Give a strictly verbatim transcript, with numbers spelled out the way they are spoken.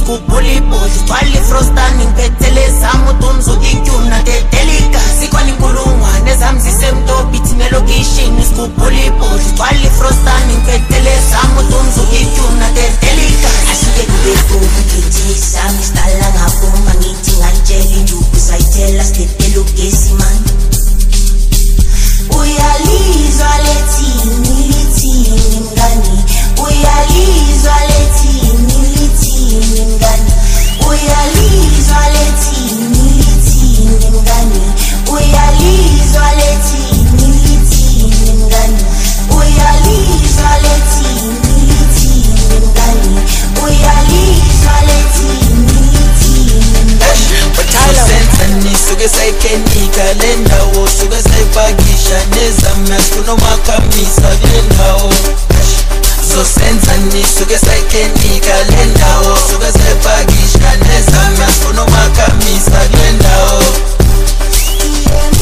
skubuli bosh Twali frostani ngipethele zamutunzo ityuna tetelika Sikwani nkulungwane zamzise mtobiti nelokishini skubuli bosh Twali frostani ngipethele zamutunzo ityuna tetelika Asuke kubefu mkitisa Mistala ngabuma ngithi ngatsheli njubu sayitela stetelo gesi man Uyalizwa lethini lithini mngani Uyalizwa lethini lithini mngani Uyalizwa lethini lithini mngani Uyalizwa lethini lithini mngani Uyalizwa lethini lithini mngani Uyalizwa lethini lithini mngani Senza nisuke sayikenika le ndawo suke sayipakisha nezamna sikunomakamisa kule ndawo Zosenza nisuke sayikenika le ndawo suke sayipakisha nezamna sikunomakamisa kule ndawo